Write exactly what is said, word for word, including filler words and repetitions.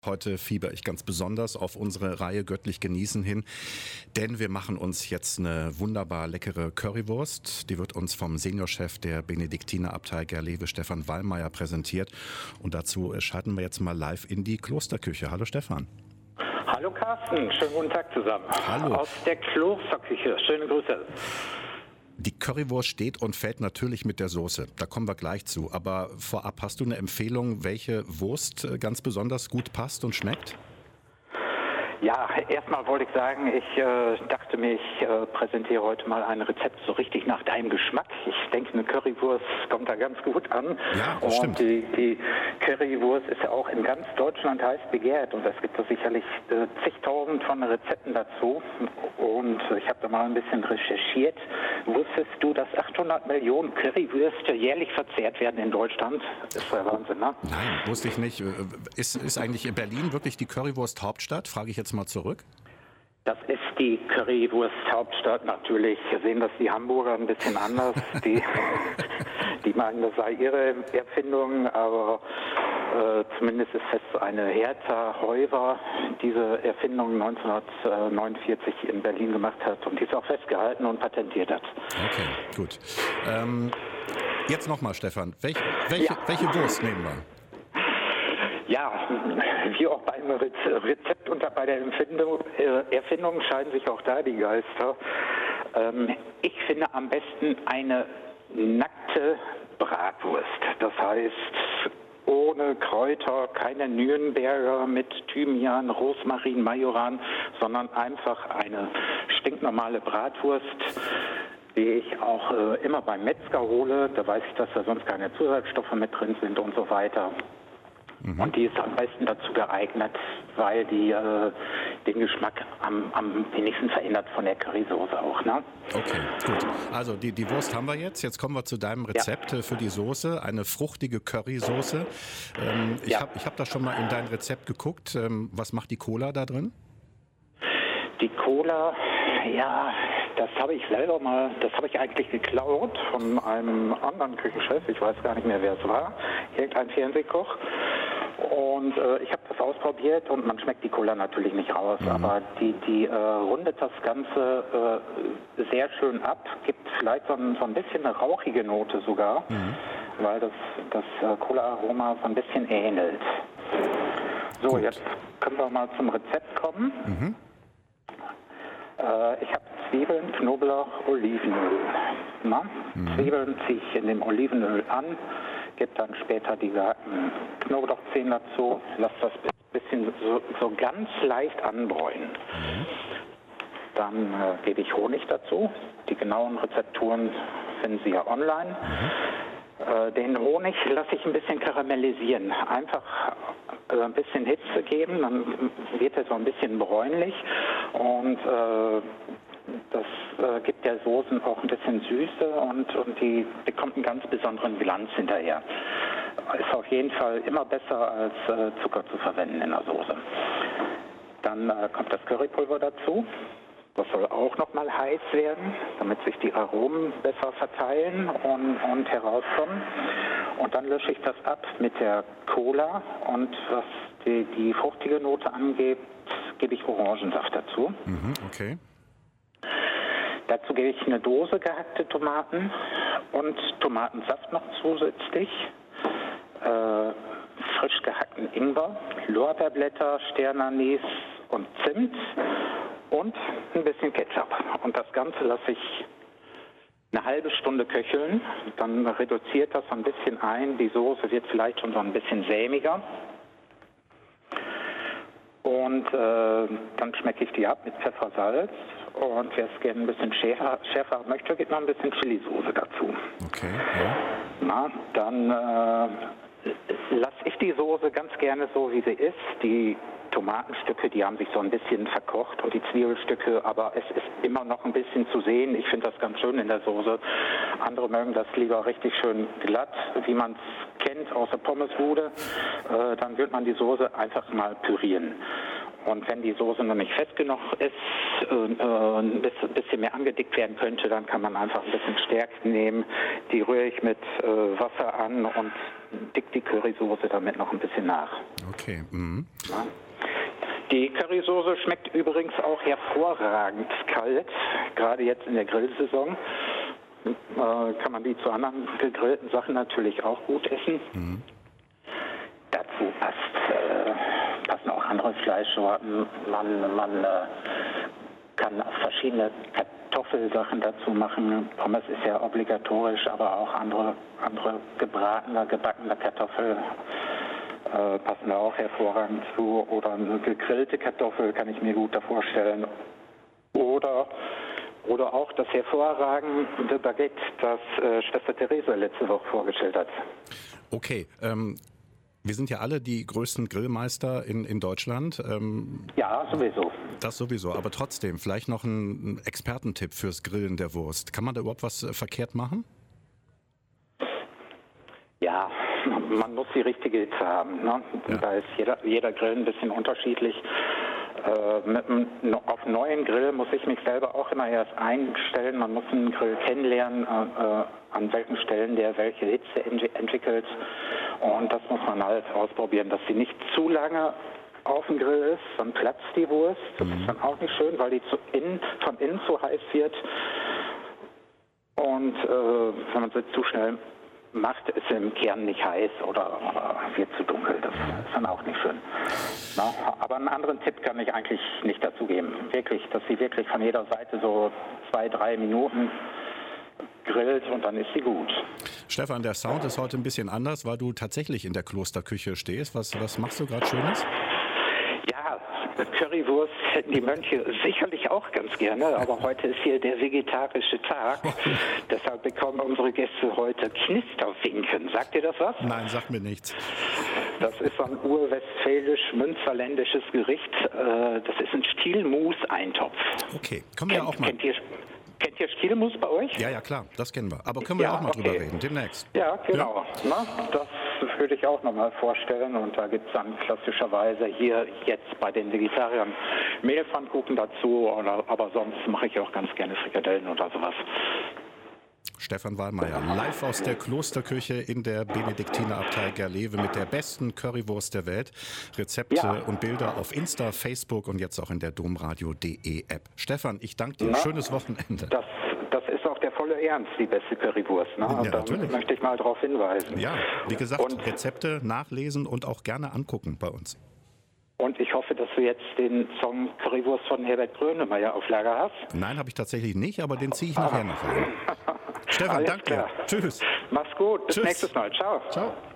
Heute fieber ich ganz besonders auf unsere Reihe Göttlich genießen hin, denn wir machen uns jetzt eine wunderbar leckere Currywurst. Die wird uns vom Seniorchef der Benediktinerabtei Gerlewe, Stefan Wallmeier, präsentiert. Und dazu schalten wir jetzt mal live in die Klosterküche. Hallo Stefan. Hallo Carsten, schönen guten Tag zusammen. Hallo. Aus der Klosterküche, schöne Grüße. Die Currywurst steht und fällt natürlich mit der Soße. Da kommen wir gleich zu. Aber vorab, hast du eine Empfehlung, welche Wurst ganz besonders gut passt und schmeckt? Ja, erstmal wollte ich sagen, ich äh, dachte mir, ich äh, präsentiere heute mal ein Rezept so richtig nach deinem Geschmack. Ich denke, eine Currywurst kommt da ganz gut an. Ja, das und stimmt. Die, die Currywurst ist ja auch in ganz Deutschland heiß begehrt und es gibt da sicherlich äh, zigtausend von Rezepten dazu. Und ich habe da mal ein bisschen recherchiert. Wusstest du, dass achthundert Millionen Currywürste jährlich verzehrt werden in Deutschland? Das ist ja Wahnsinn, ne? Nein, wusste ich nicht. Ist, ist eigentlich Berlin wirklich die Currywurst-Hauptstadt? Frage ich jetzt mal zurück. Das ist die Currywurst-Hauptstadt. Natürlich sehen das die Hamburger ein bisschen anders. Die, die meinen, das sei ihre Erfindung, aber äh, zumindest ist es eine Hertha Heuwer, diese Erfindung neunzehnhundertneunundvierzig in Berlin gemacht hat und die ist auch festgehalten und patentiert hat. Okay, gut. Ähm, jetzt nochmal, Stefan. Welch, welche, Ja. welche Wurst nehmen wir? Ja, wie auch beim Rezept und bei der Empfindung, äh, Erfindung scheiden sich auch da die Geister. Ähm, ich finde am besten eine nackte Bratwurst. Das heißt, ohne Kräuter, keine Nürnberger mit Thymian, Rosmarin, Majoran, sondern einfach eine stinknormale Bratwurst, die ich auch äh, immer beim Metzger hole. Da weiß ich, dass da sonst keine Zusatzstoffe mit drin sind und so weiter. Mhm. Und die ist am besten dazu geeignet, weil die äh, den Geschmack am, am wenigsten verändert von der Currysoße auch. Ne? Okay, gut. Also die, die Wurst haben wir jetzt. Jetzt kommen wir zu deinem Rezept ja. für die Soße. Eine fruchtige Currysoße. Ähm, ich ja. habe ich hab da schon mal in dein Rezept geguckt. Ähm, was macht die Cola da drin? Die Cola, ja, das habe ich selber mal, das habe ich eigentlich geklaut von einem anderen Küchenchef. Ich weiß gar nicht mehr, wer es war. Irgendein Fernsehkoch. Und äh, ich habe das ausprobiert und man schmeckt die Cola natürlich nicht raus, mhm. aber die, die äh, rundet das Ganze äh, sehr schön ab, gibt vielleicht so ein, so ein bisschen eine rauchige Note sogar, mhm. weil das, das äh, Cola-Aroma so ein bisschen ähnelt. So, Gut. Jetzt können wir mal zum Rezept kommen. Mhm. Äh, ich habe Zwiebeln, Knoblauch, Olivenöl. Na? Mhm. Zwiebeln ziehe ich in dem Olivenöl an. Gebe dann später die gehackten Knoblauchzehen dazu, lasse das ein bisschen so, so ganz leicht anbräunen. Mhm. Dann äh, gebe ich Honig dazu. Die genauen Rezepturen finden Sie ja online. Mhm. Äh, den Honig lasse ich ein bisschen karamellisieren. Einfach äh, ein bisschen Hitze geben, dann wird er so ein bisschen bräunlich und äh, das äh, gibt der Soßen auch ein bisschen Süße und, und die bekommt einen ganz besonderen Glanz hinterher. Ist auf jeden Fall immer besser als äh, Zucker zu verwenden in der Soße. Dann äh, kommt das Currypulver dazu. Das soll auch nochmal heiß werden, damit sich die Aromen besser verteilen und, und herauskommen. Und dann lösche ich das ab mit der Cola und was die, die fruchtige Note angeht, gebe ich Orangensaft dazu. Mhm, okay. Dazu gebe ich eine Dose gehackte Tomaten und Tomatensaft noch zusätzlich, äh, frisch gehackten Ingwer, Lorbeerblätter, Sternanis und Zimt und ein bisschen Ketchup. Und das Ganze lasse ich eine halbe Stunde köcheln, dann reduziert das so ein bisschen ein, die Soße wird vielleicht schon so ein bisschen sämiger. Und äh, dann schmecke ich die ab mit Pfeffer, Salz. Und wer es gerne ein bisschen schärfer, schärfer möchte, gibt noch ein bisschen Chili-Soße dazu. Okay, ja. Na, dann äh, lasse ich die Soße ganz gerne so, wie sie ist. Die Tomatenstücke, die haben sich so ein bisschen verkocht und die Zwiebelstücke, aber es ist immer noch ein bisschen zu sehen. Ich finde das ganz schön in der Soße. Andere mögen das lieber richtig schön glatt, wie man es kennt aus der Pommesbude. Äh, dann wird man die Soße einfach mal pürieren. Und wenn die Soße noch nicht fest genug ist, äh, ein bisschen mehr angedickt werden könnte, dann kann man einfach ein bisschen Stärke nehmen. Die rühre ich mit äh, Wasser an und dick die Currysoße damit noch ein bisschen nach. Okay. Mhm. Ja. Die Currysoße schmeckt übrigens auch hervorragend kalt, gerade jetzt in der Grillsaison. Äh, kann man die zu anderen gegrillten Sachen natürlich auch gut essen. Mhm. Dazu passt, äh, passen auch andere Fleischsorten. Man, man äh, kann auch verschiedene Kartoffelsachen dazu machen. Pommes ist ja obligatorisch, aber auch andere, andere gebratene, gebackene Kartoffeln äh, passen da auch hervorragend zu. Oder eine gegrillte Kartoffel kann ich mir gut davor stellen. Oder Oder auch das hervorragende Baguette, das äh, Schwester Theresa letzte Woche vorgestellt hat. Okay, ähm, wir sind ja alle die größten Grillmeister in, in Deutschland. Ähm, ja, sowieso. Das sowieso, aber trotzdem, vielleicht noch ein, ein Expertentipp fürs Grillen der Wurst. Kann man da überhaupt was äh, verkehrt machen? Ja, man muss die richtige Hitze haben. Ne? Ja. Da ist jeder, jeder Grill ein bisschen unterschiedlich. Äh, mit einem, auf einen neuen Grill muss ich mich selber auch immer erst einstellen. Man muss einen Grill kennenlernen, äh, an welchen Stellen der welche Hitze ent- entwickelt. Und das muss man halt ausprobieren, dass sie nicht zu lange auf dem Grill ist, dann platzt die Wurst. Das mhm. ist dann auch nicht schön, weil die zu innen, von innen zu heiß wird. Und äh, wenn man sie zu schnell macht, ist sie im Kern nicht heiß oder äh, wird zu dunkel. Das ist dann auch nicht schön. Na, aber einen anderen Tipp kann ich eigentlich nicht dazu geben. Wirklich, dass sie wirklich von jeder Seite so zwei, drei Minuten grillt und dann ist sie gut. Stefan, der Sound ist heute ein bisschen anders, weil du tatsächlich in der Klosterküche stehst. Was, was machst du gerade Schönes? Ja, Currywurst hätten die Mönche sicherlich auch ganz gerne, aber heute ist hier der vegetarische Tag. Deshalb bekommen unsere Gäste heute Knisterfinken. Sagt dir das was? Nein, sagt mir nichts. Das ist so ein urwestfälisch-münsterländisches Gericht. Das ist ein Stielmus-Eintopf. Okay, kommen wir auch mal. Kennt ihr, kennt ihr Stielmus bei euch? Ja, ja, klar, das kennen wir. Aber können wir ja, auch mal okay. drüber reden, demnächst. Ja, genau. Ja? Na, das würde ich auch nochmal vorstellen. Und da gibt es dann klassischerweise hier jetzt bei den Vegetariern Mehlpfannkuchen dazu. Oder, aber sonst mache ich auch ganz gerne Frikadellen oder sowas. Stefan Wallmeier, live aus der Klosterküche in der Benediktinerabtei Gerlewe mit der besten Currywurst der Welt. Rezepte ja. und Bilder auf Insta, Facebook und jetzt auch in der domradio punkt de App. Stefan, ich danke dir. Na, schönes Wochenende. Das, das ist auch der volle Ernst, die beste Currywurst. Ne? Ja, da möchte ich mal darauf hinweisen. Ja, wie gesagt, und Rezepte nachlesen und auch gerne angucken bei uns. Und ich hoffe, dass du jetzt den Song Currywurst von Herbert Grönemeyer auf Lager hast. Nein, habe ich tatsächlich nicht, aber den ziehe ich nachher noch rein. Stefan, danke dir. Tschüss. Mach's gut. Bis Tschüss. nächstes Mal. Ciao. Ciao.